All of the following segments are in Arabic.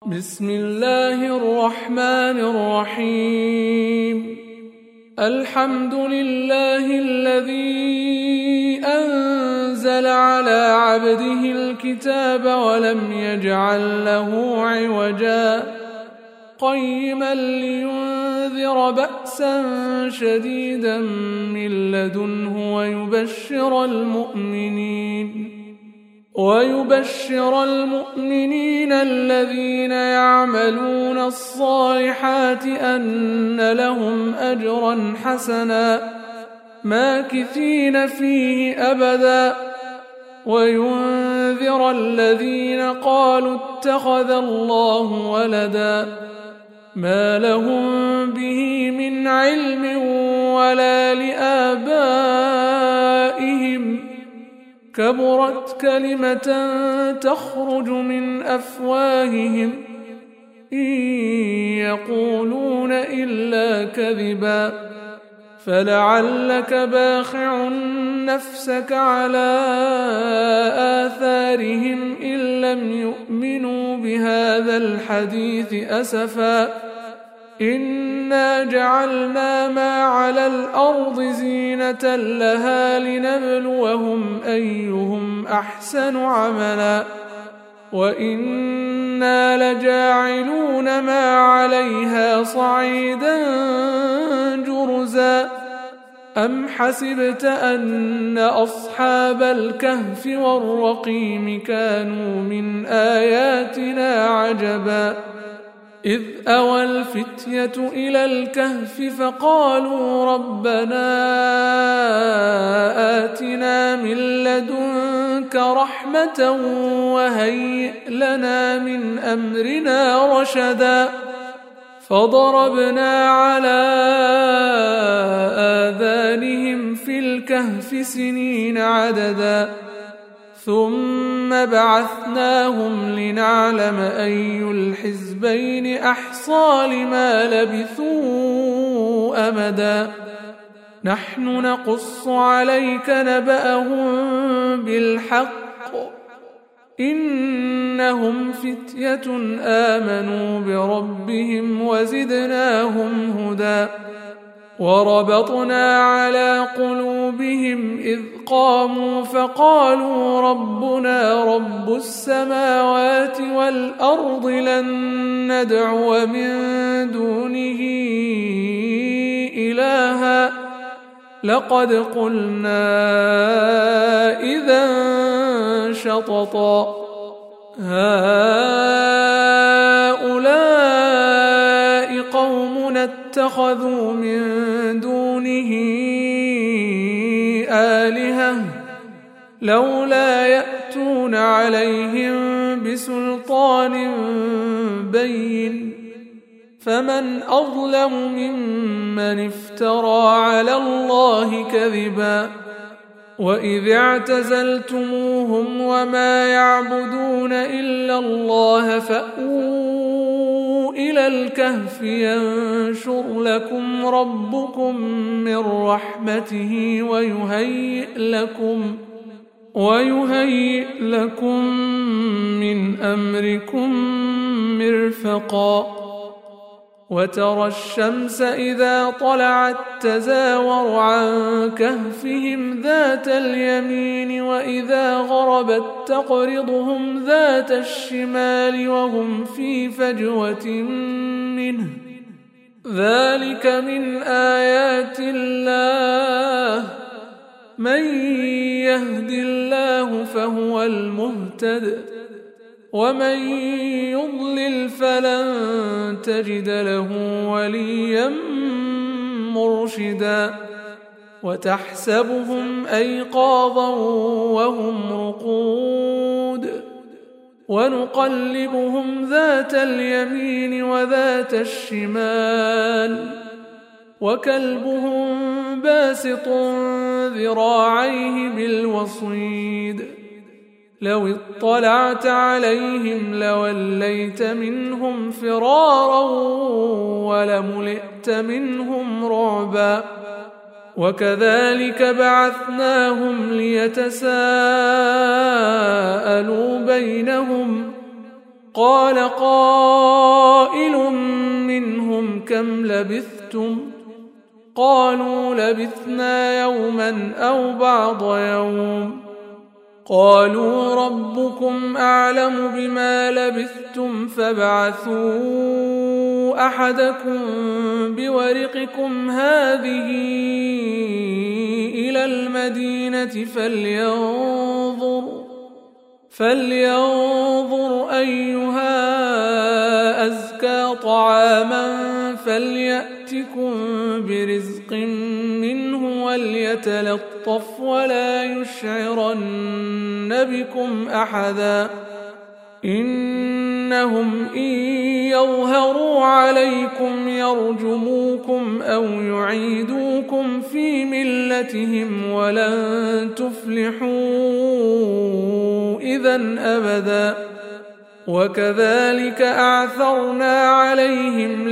بسم الله الرحمن الرحيم. الحمد لله الذي أنزل على عبده الكتاب ولم يجعل له عوجا قيما لينذر بأسا شديدا من لدنه ويبشر المؤمنين الذين يعملون الصالحات أن لهم أجرا حسنا ماكثين فيه أبدا وينذر الذين قالوا اتخذ الله ولدا ما لهم به من علم ولا لآبائهم كبرت كلمة تخرج من أفواههم إن يقولون إلا كذبا فلعلك باخع نفسك على آثارهم إن لم يؤمنوا بهذا الحديث أسفا إنا جعلنا ما على الأرض زينة لها لنبلوهم أيهم أحسن عملا وإنا لجاعلون ما عليها صعيدا جرزا أم حسبت أن أصحاب الكهف والرقيم كانوا من آياتنا عجبا إذ أوى الفتية إلى الكهف فقالوا ربنا آتنا من لدنك رحمة وهيئ لنا من أمرنا رشدا فضربنا على آذانهم في الكهف سنين عددا ثم بعثناهم لنعلم أي الحزبين أحصى لما لبثوا أمدا نحن نقص عليك نبأهم بالحق إنهم فتية آمنوا بربهم وزدناهم هدى وربطنا على قلوبهم إذ قاموا فقالوا ربنا رب السماوات والأرض لن ندعو من دونه إلها لقد قلنا إذا شططا هؤلاء قومنا اتخذوا من دونه آلهة لولا يأتون عليهم بسلطان بين فمن أظلم ممن افترى على الله كذبا وإذ اعتزلتموهم وما يعبدون إلا الله فأووا إلى الكهف ينشر لكم ربكم من رحمته ويهيئ لكم من أمركم مرفقا وترى الشمس إذا طلعت تزاور عن كهفهم ذات اليمين وإذا غربت تقرضهم ذات الشمال وهم في فجوة منه ذلك من آيات الله من يهد الله فهو المهتد ومن يضلل فلن تجد له وليا مرشدا وتحسبهم أيقاظا وهم رقود ونقلبهم ذات اليمين وذات الشمال وكلبهم باسط ذراعيه بالوصيد لو اطلعت عليهم لوليت منهم فرارا ولملئت منهم رعبا وكذلك بعثناهم ليتساءلوا بينهم قال قائل منهم كم لبثتم قالوا لبثنا يوما أو بعض يوم قالوا ربكم أعلم بما لبثتم فابعثوا أحدكم بورقكم هذه إلى المدينة فلينظر أيها أزكى طعاما فليأتكم برزق منه وليتلطف ولا يشعرن بكم أحدا إنهم إن يظهروا عليكم يرجموكم أو يعيدوكم في ملتهم ولن تفلحوا إذن أبدا وكذلك أعثرنا عليهم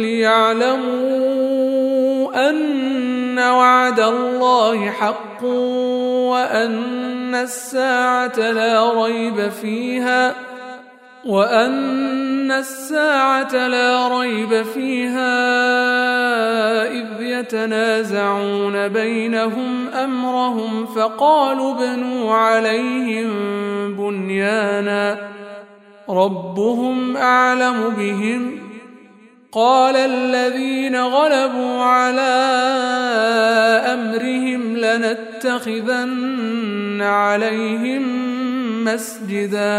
ليعلموا أن وعد الله حق وأن الساعة لا ريب فيها إذ يتنازعون بينهم أمرهم فقالوا ابنوا عليهم بنيانا ربهم أعلم بهم قال الذين غلبوا على أمرهم لنتخذن عليهم مسجدا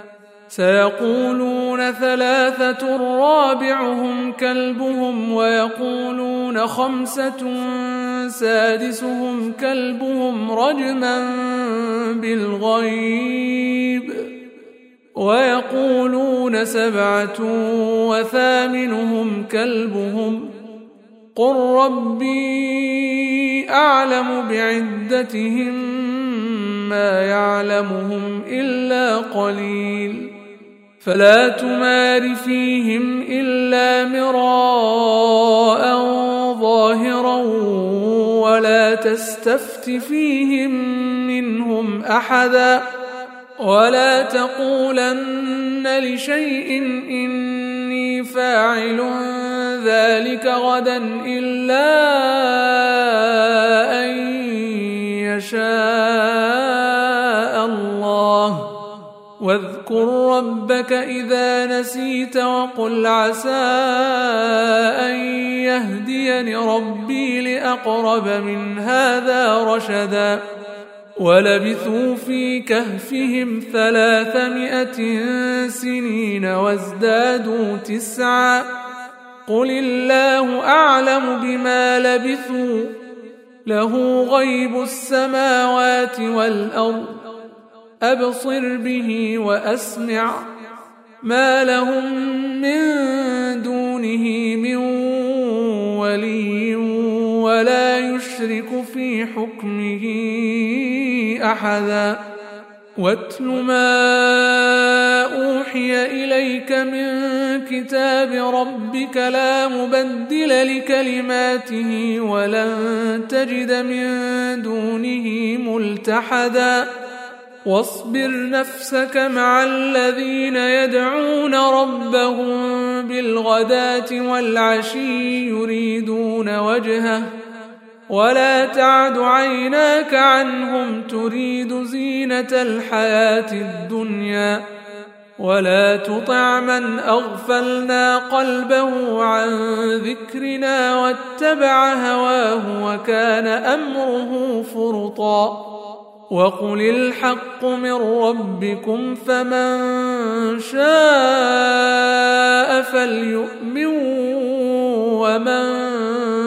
سيقولون 3 رابعهم كلبهم ويقولون 5 سادسهم كلبهم رجما بالغيب ويقولون 7 وثامنهم كلبهم قل ربي أعلم بعدتهم ما يعلمهم إلا قليل فلا تمار فيهم إلا مراء ظاهرا ولا تستفت فيهم منهم أحدا ولا تقولن لشيء إني فاعل ذلك غدا إلا أن يشاء الله واذكر ربك إذا نسيت وقل عسى أن يهديني ربي لأقرب من هذا رشدا ولبثوا في كهفهم 300 سنين وازدادوا 9 قل الله أعلم بما لبثوا له غيب السماوات والأرض أبصر به وأسمع ما لهم من دونه من ولي ولا يشرك في حكمه أحدا واتل ما أوحي إليك من كتاب ربك لا مبدل لكلماته ولن تجد من دونه ملتحدا واصبر نفسك مع الذين يدعون ربهم بالغداة والعشي يريدون وجهه ولا تعد عيناك عنهم تريد زينة الحياة الدنيا ولا تطع من أغفلنا قلبه عن ذكرنا واتبع هواه وكان أمره فرطا وقل الحق من ربكم فمن شاء فليؤمن ومن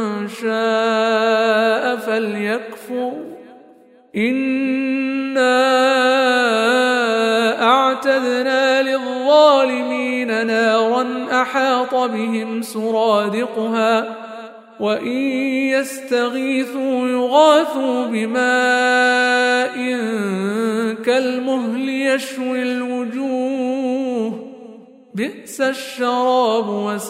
شاء فليكفر إنا أعتدنا للظالمين نارا أحاط بهم سرادقها وإن يستغيثوا يغاثوا بماء كالمهل يشوي الوجوه بئس الشراب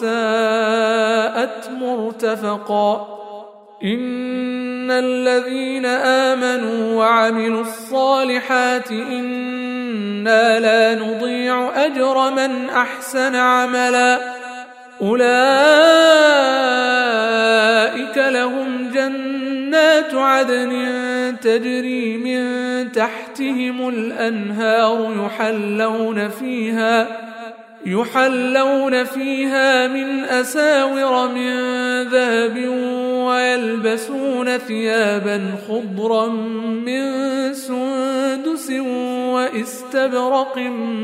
وساءت مرتفقا إن الذين آمنوا وعملوا الصالحات إن إنا لا نضيع أجر من أحسن عملا أولئك لهم جنات عدن تجري من تحتهم الأنهار يحلون فيها من أساور من ذهب ويلبسون ثيابا خضرا من سندس واستبرق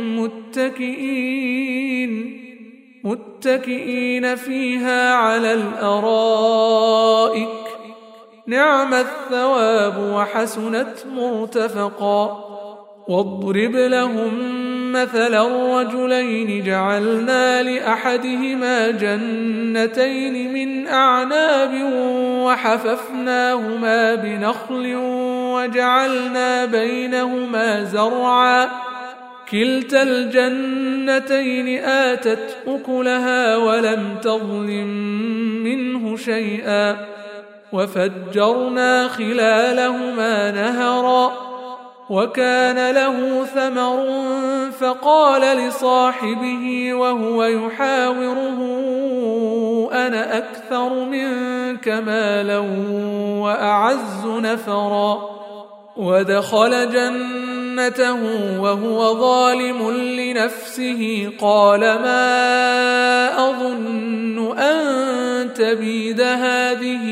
متكئين فيها على الأرائك نعم الثواب وحسنت مرتفقا واضرب لهم مثلا الرجلين جعلنا لأحدهما جنتين من أعناب وحففناهما بنخل وجعلنا بينهما زرعا كلتا الجنتين آتت أكلها ولم تظلم منه شيئا وفجرنا خلالهما نهرا وكان له ثمر فقال لصاحبه وهو يحاوره أنا أكثر منك مالا وأعز نفرا ودخل جنته وهو ظالم لنفسه قال ما أظن أن تبيد هذه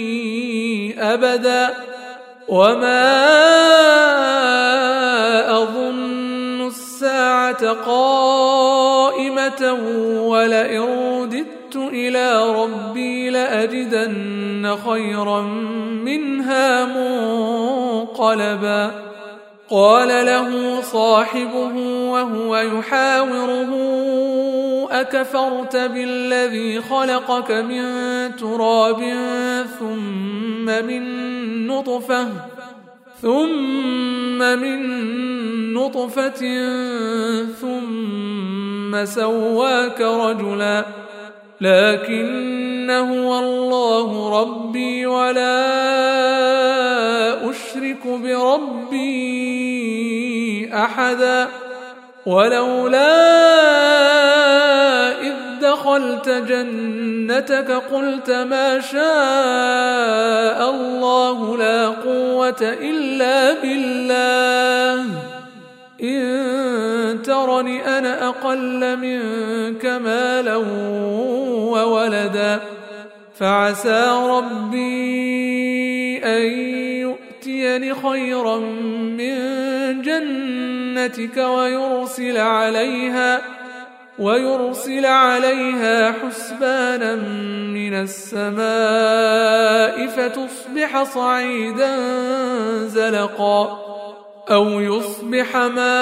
أبدا وما أظن الساعة قائمة ولئن رددت إلى ربي لأجدن خيرا منها منقلبا قال له صاحبه وهو يحاوره أكفرت بالذي خلقك من تراب ثم من نطفة ثم سواك رجلا لكن هو الله ربي ولا أشرك بربي أحدا ولولا إذ دخلت جنتك قلت ما شاء الله لا قوة إلا بالله إن ترني أنا أقل منك مالا وولدا فعسى ربي أن يؤتيني خيرا من جنتك ويرسل عليها حسبانا من السماء فتصبح صعيدا زلقا أو يصبح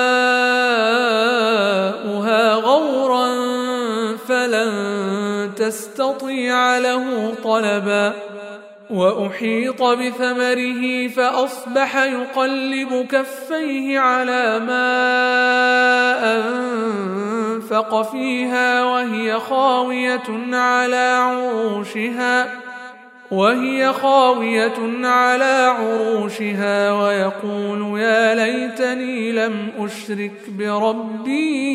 ماؤها غورا فلن تستطيع له طلبا وأحيط بثمره فأصبح يقلب كفيه على ما أنفق فيها وهي خاوية على عروشها ويقول يا ليتني لم أشرك بربي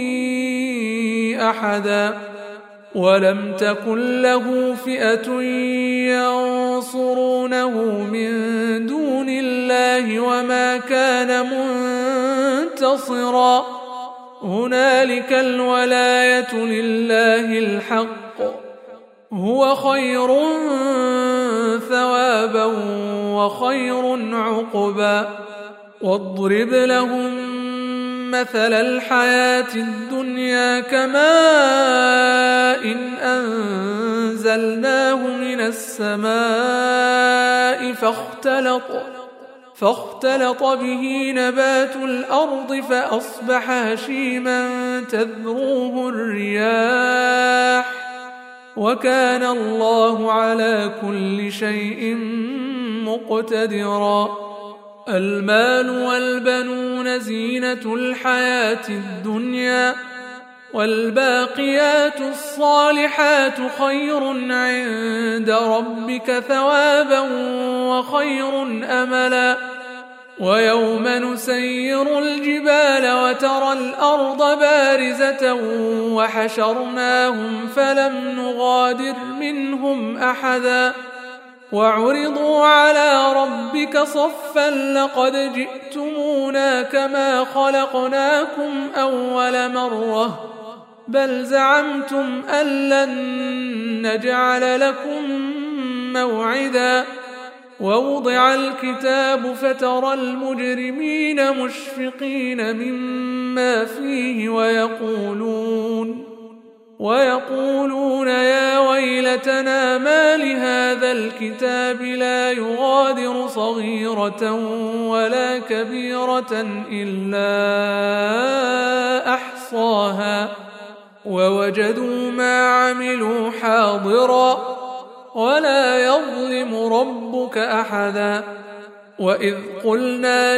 أحدا ولم تكن له فئة ينصرونه من دون الله وما كان منتصرا هنالك الولاية لله الحق هو خير ثوابا وخير عقبا واضرب لهم مثل الحياة الدنيا كماء إن أنزلناه من السماء فاختلط به نبات الأرض فأصبح هشيما تذروه الرياح وكان الله على كل شيء مقتدرا المال والبنون زينة الحياة الدنيا والباقيات الصالحات خير عند ربك ثوابا وخير أملا ويوم نسير الجبال وترى الأرض بارزة وحشرناهم فلم نغادر منهم أحدا وعرضوا على ربك صفا لقد جئتمونا كما خلقناكم أول مرة بل زعمتم أن لن نجعل لكم موعدا ووضع الكتاب فترى المجرمين مشفقين مما فيه ويقولون يا ويلتنا ما لهذا الكتاب لا يغادر صغيرة ولا كبيرة إلا أحصاها ووجدوا ما عملوا حاضرا ولا يظلم ربك أحدا وإذ قلنا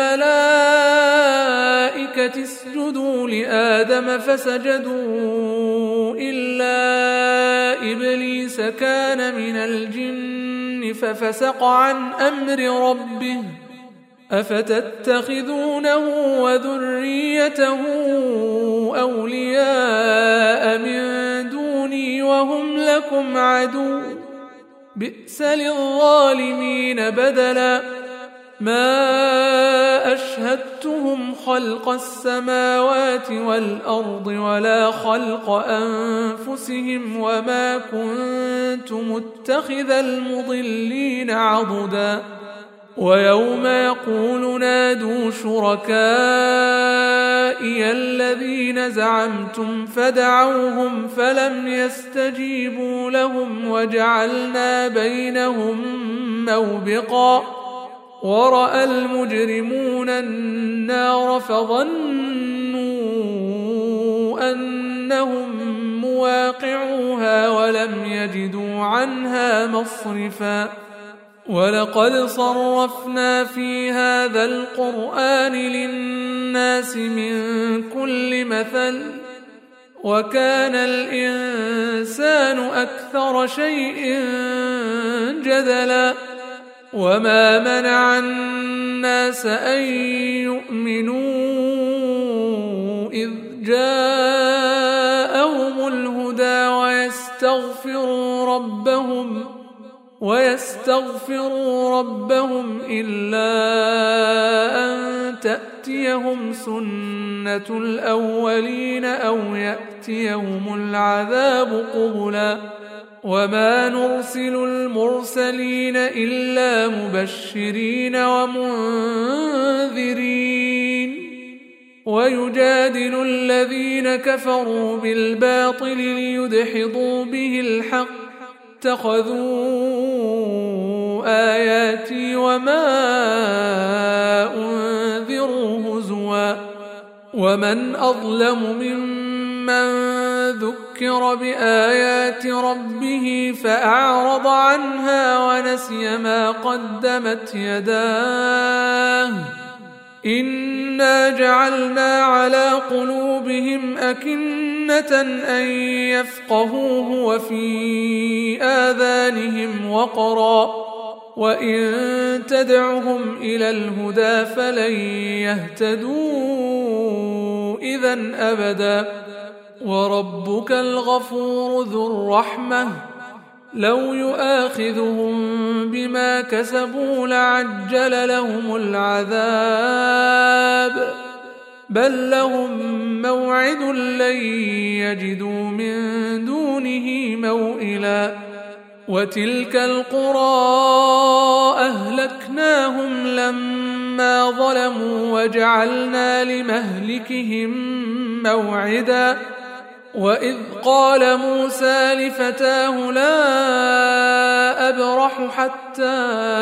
للملائكة اسجدوا لآدم فسجدوا إلا إبليس كان من الجن ففسق عن أمر ربه أفتتخذونه وذريته أولياء من دوني وهم لكم عدو بئس للظالمين بدلا ما أشهدتهم خلق السماوات والأرض ولا خلق أنفسهم وما كنت متخذ المضلين عضدا ويوم يقول نادوا شركائي الذين زعمتم فدعوهم فلم يستجيبوا لهم وجعلنا بينهم موبقا ورأى المجرمون النار فظنوا أنهم مواقعوها ولم يجدوا عنها مصرفا ولقد صرفنا في هذا القرآن للناس من كل مثل وكان الإنسان أكثر شيء جدلا وما منع الناس أن يؤمنوا إذ جاءهم الهدى ويستغفروا ربهم إلا أن تأتيهم سنة الأولين أو يأتيهم العذاب قبلا وما نرسل المرسلين إلا مبشرين ومنذرين ويجادل الذين كفروا بالباطل ليدحضوا به الحق اتخذوا آياتي وما أنذروا هزوا ومن أظلم ممن ذكر بآيات ربه فأعرض عنها ونسي ما قدمت يداه إنا جعلنا على قلوبهم أكنة أن يفقهوه وفي آذانهم وقرا وإن تدعهم إلى الهدى فلن يهتدوا إذن أبدا وربك الغفور ذو الرحمة لو يؤاخذهم بما كسبوا لعجل لهم العذاب بل لهم موعد لن يجدوا من دونه موئلا وتلك القرى أهلكناهم لما ظلموا وجعلنا لمهلكهم موعدا وإذ قال موسى لفتاه لا أبرح حتى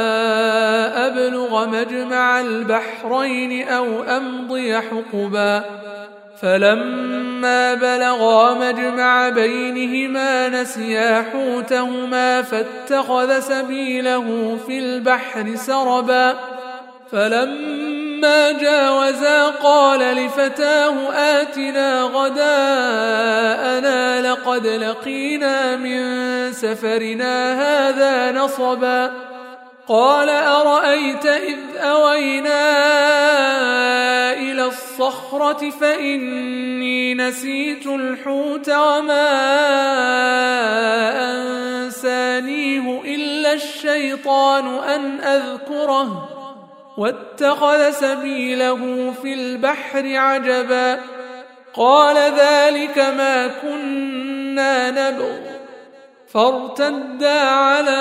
أبلغ مجمع البحرين أو أمضي حقبا فلما بلغا مجمع بينهما نسيا حوتهما فاتخذ سبيله في البحر سربا فلما جاوزا قال لفتاه آتنا غداءنا لقد لقينا من سفرنا هذا نصبا قال أرأيت إذ أوينا إلى الصخرة فإني نسيت الحوت وما أنسانيه إلا الشيطان أن أذكره واتخذ سبيله في البحر عجبا قال ذلك ما كنا نبغ فارتدا على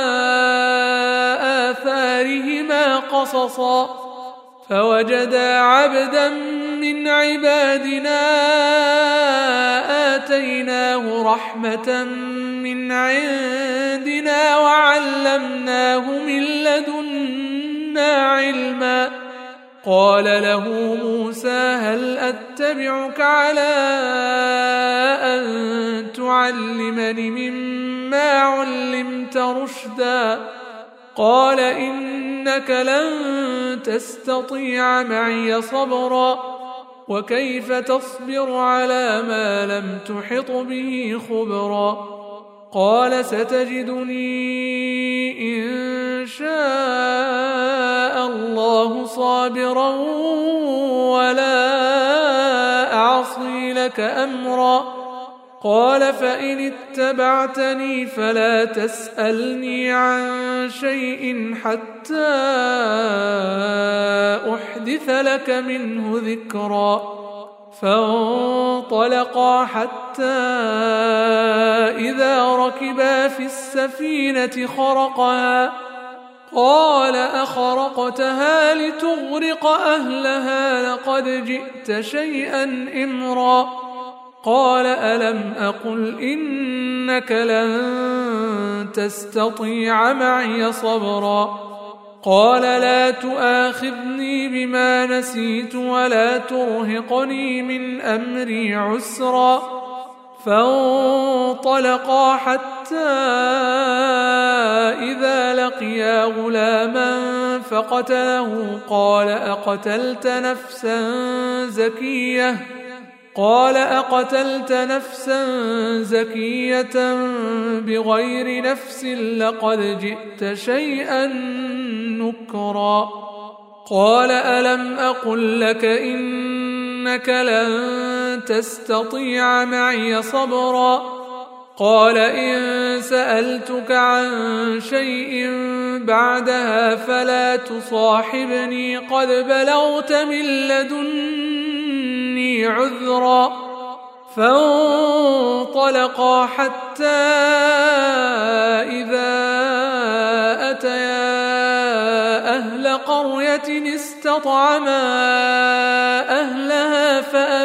آثارهما قصصا فوجدا عبدا من عبادنا آتيناه رحمة من عندنا وعلمناه من لدنا علما قال له موسى هل أتبعك على أن تعلمني مما علمت رشدا قال إنك لن تستطيع معي صبرا وكيف تصبر على ما لم تحط به خبرا قال ستجدني إن شاء الله صابرا ولا أعصي لك أمرا قال فإن اتبعتني فلا تسألني عن شيء حتى أحدث لك منه ذكرا فانطلقا حتى إذا ركبا في السفينة خرقها قال أخرقتها لتغرق أهلها لقد جئت شيئا إمرا قال ألم أقل إنك لن تستطيع معي صبرا قال لا تؤاخذني بما نسيت ولا ترهقني من أمري عسرا فانطلقا حتى إذا لقيا غلاما فقتله قال أقتلت نفسا زكية بغير نفس لقد جئت شيئا نكرا قال ألم أقل لك إنك لن تستطيع معي صبرا قال إن سألتك عن شيء بعدها فلا تصاحبني قد بلغت من لدني عذرا فانطلقا حتى إذا أتيا أهل قرية استطعما أهلها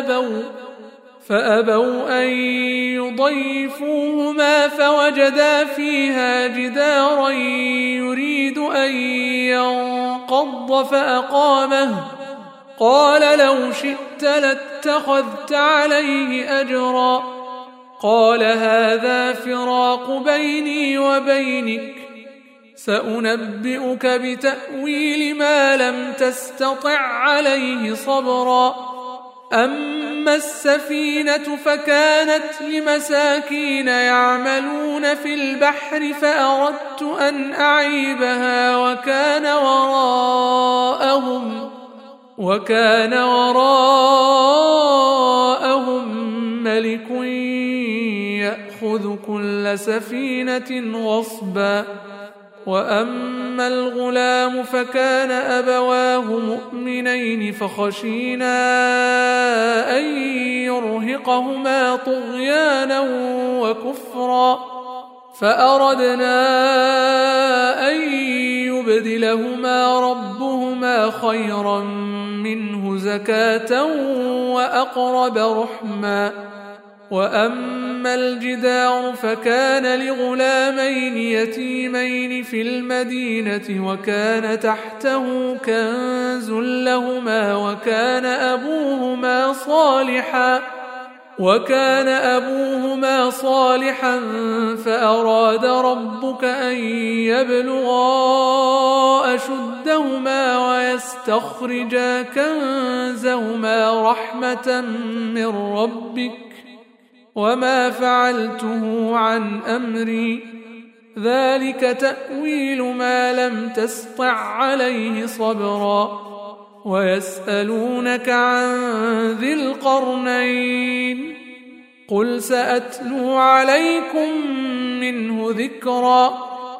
فأبوا أن يضيفوهما فوجدا فيها جدارا يريد أن ينقض فأقامه قال لو شئت لاتخذت عليه أجرا قال هذا فراق بيني وبينك سأنبئك بتأويل ما لم تستطع عليه صبرا أما السفينة فكانت لمساكين يعملون في البحر فأردت أن أعيبها وكان وراءهم ملك يأخذ كل سفينة غصبا وأما الغلام فكان أبواه مؤمنين فخشينا أن يرهقهما طغيانا وكفرا فأردنا أن يبدلهما ربهما خيرا منه زكاة وأقرب رحما وأما الجدار فكان لغلامين يتيمين في المدينة وكان تحته كنز لهما وكان أبوهما صالحا فأراد ربك أن يبلغا أشدهما ويستخرجا كنزهما رحمة من ربك وما فعلته عن أمري ذلك تأويل ما لم تسطع عليه صبرا ويسألونك عن ذي القرنين قل سأتلو عليكم منه ذكرا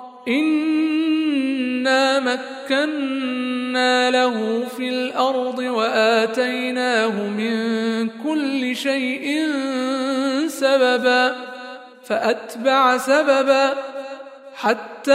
إنا مكنا له في الأرض وآتيناه من كل شيء سببا فأتبع سببا حتى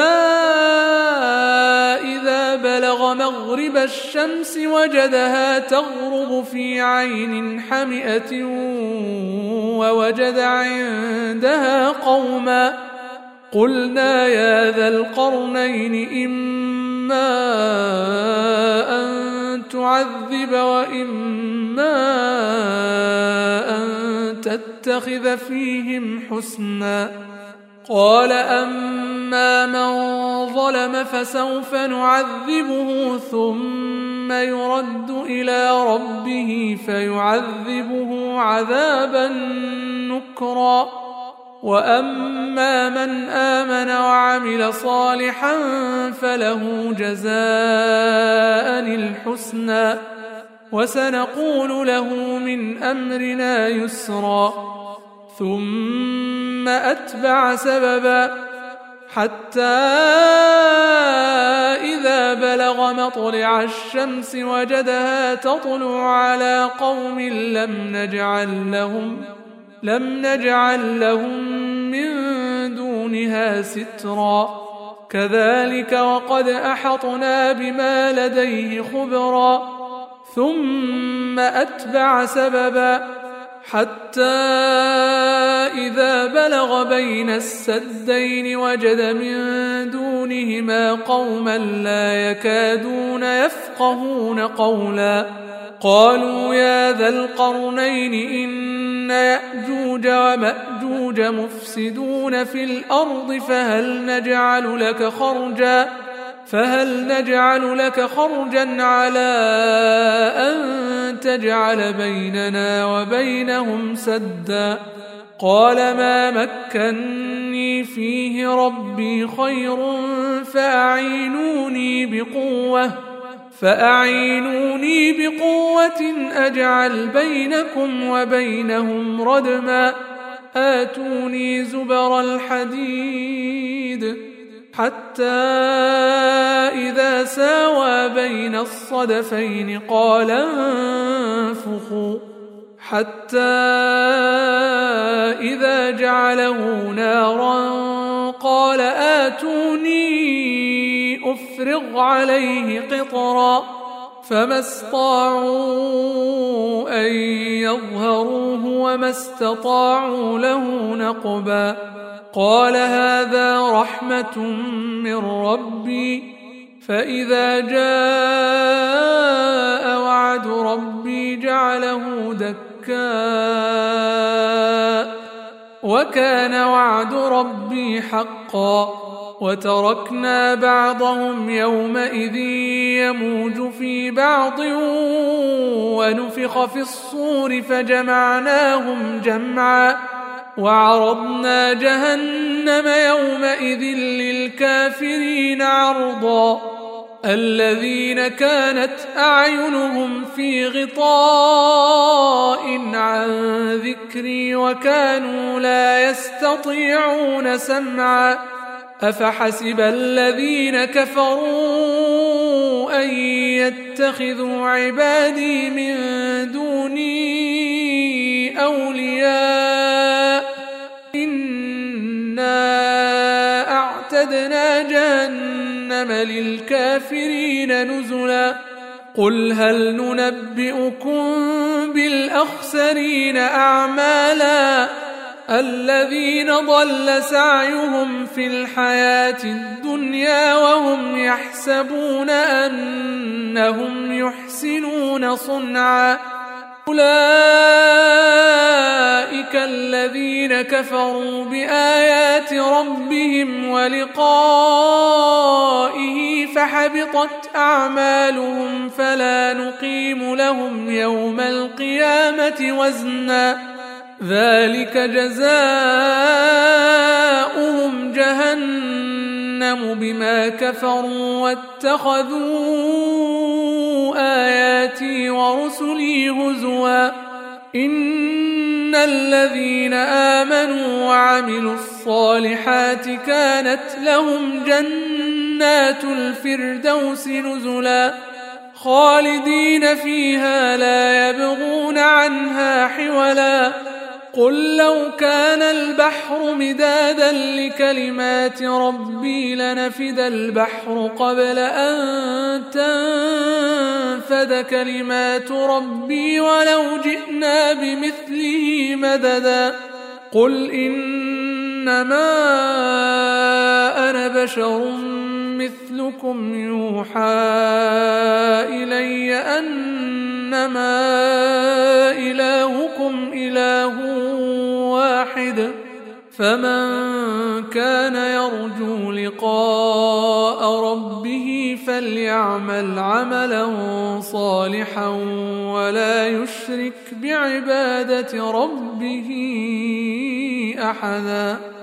إذا بلغ مغرب الشمس وجدها تغرب في عين حمئة ووجد عندها قوما قلنا يا ذا القرنين إما أن تعذب وإما أن تتخذ فيهم حسنا قال أما من ظلم فسوف نعذبه ثم يرد إلى ربه فيعذبه عذابا نكرا وأما من آمن وعمل صالحا فله جزاء الحسنى وسنقول له من أمرنا يسرا ثم أتبع سببا حتى إذا بلغ مطلع الشمس وجدها تطلع على قوم لم نجعل لهم من دونها سترا كذلك وقد أحطنا بما لديه خبرا ثم أتبع سببا حتى إذا بلغ بين السدين وجد من دونهما قوما لا يكادون يفقهون قولا قالوا يا ذا القرنين إن يأجوج ومأجوج مفسدون في الأرض فهل نجعل لك خرجا على أن تجعل بيننا وبينهم سدا قال ما مكني فيه ربي خير فأعينوني بقوة أجعل بينكم وبينهم ردما آتوني زبر الحديد حتى إذا ساوى بين الصدفين قال انفخوا حتى إذا جعله نارا قال آتوني أفرغ عليه قطرا فما استطاعوا أن يظهروه وما استطاعوا له نقبا قال هذا رحمة من ربي فإذا جاء وعد ربي جعله دكاء وكان وعد ربي حقا وتركنا بعضهم يومئذ يموج في بعض ونفخ في الصور فجمعناهم جمعا وعرضنا جهنم يومئذ للكافرين عرضا الذين كانت أعينهم في غطاء عن ذكري وكانوا لا يستطيعون سمعا أفحسب الذين كفروا أن يتخذوا عبادي من دوني أولياء إنا أعتدنا جهنم للكافرين نزلا قل هل ننبئكم بالأخسرين أعمالا الذين ضل سعيهم في الحياة الدنيا وهم يحسبون أنهم يحسنون صنعا أولئك الذين كفروا بآيات ربهم ولقائه فحبطت أعمالهم فلا نقيم لهم يوم القيامة وزنا ذلك جزاؤهم جهنم جهنم بما كفروا واتخذوا آياتي ورسلي هزوا إن الذين آمنوا وعملوا الصالحات كانت لهم جنات الفردوس نزلا خالدين فيها لا يبغون عنها حولا قل لو كان البحر مدادا لكلمات ربي لنفد البحر قبل أن تنفد كلمات ربي ولو جئنا بمثله مددا قل إنما أنا بشر مثلكم يوحى إلي أنما إلهكم إله واحد فمن كان يرجو لقاء ربه فليعمل عملا صالحا ولا يشرك بعبادة ربه أحدا.